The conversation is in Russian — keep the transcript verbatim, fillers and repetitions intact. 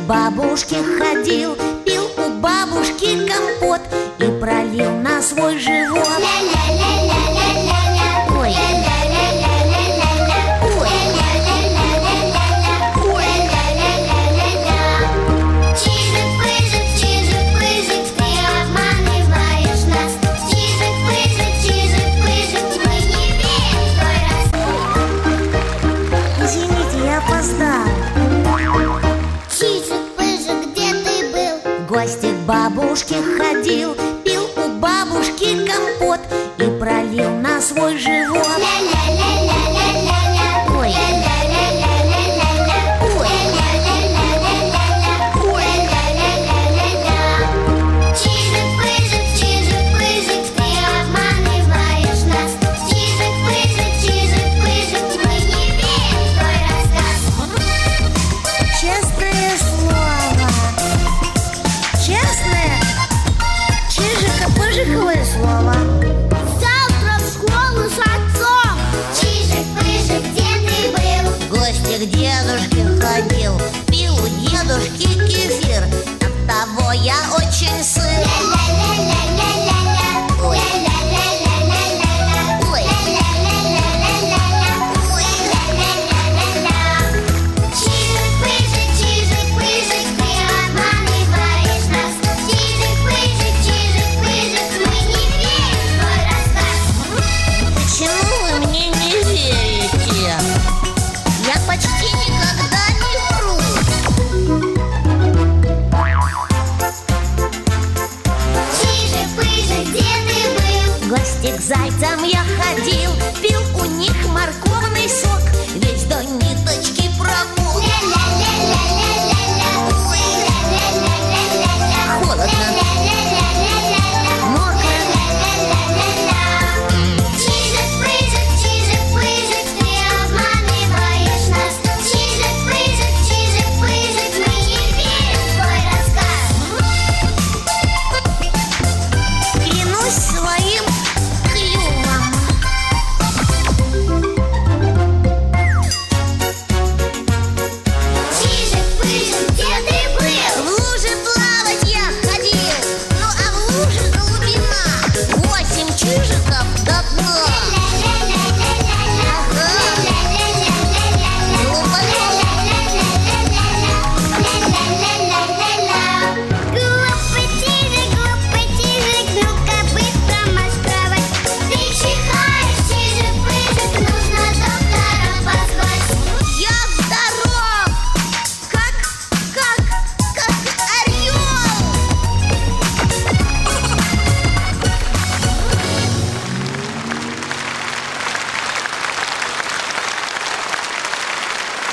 бабушке ходил, пил у бабушки компот и пролил на свой живот. Ля-ля-ля-ля-ля-ля-ля. Ой. Ля-ля-ля-ля-ля-ля-ля. Ой. Ля-ля-ля-ля-ля-ля-ля. Ля-ля-ля-ля-ля-ля. Чижик-пыжик, чижик-пыжик, ты обманываешь нас. Чижик-пыжик, чижик-пыжик, мы не верим в твой рассказ. Извините, я опоздал. Чижик-пыжик, где ты был? В гости к бабушке ходил, пил у бабушки компот и пролил на свой живот. Ля-ля-ля-ля-ля-ля-ля. Ой. Ля-ля-ля-ля-ля-ля-ля. Ой. Ля-ля-ля-ля-ля-ля. Ля-ля-ля-ля-ля-ля. Чижик-пыжик, чижик-пыжик, ты обманываешь нас. Чижик-пыжик, чижик-пыжик, мы не верим в твой рассказ. Честное слово. Честное чижико-пыжиковое слово. Завтра в школу с отцом. Чижик-пыжик, где ты был? В гости к дедушке ходил, пил у дедушки кефир, оттого я очень сыт. Ля-ля-ля-ля-ля-ля-ля. Ой. Ля-ля-ля-ля-ля-ля-ля. Ой. Ля-ля-ля-ля-ля-ля. Ой. Ля-ля-ля-ля-ля. Чижик-пыжик, чижик-пыжик, ты обманываешь нас. Чижик-пыжик, чижик-пыжик, мы не верим в твой рассказ. Почему вы мне не верите? Я почти никогда не вру. Чижик-пыжик, где ты был? В гости к зайцам я ходил, пил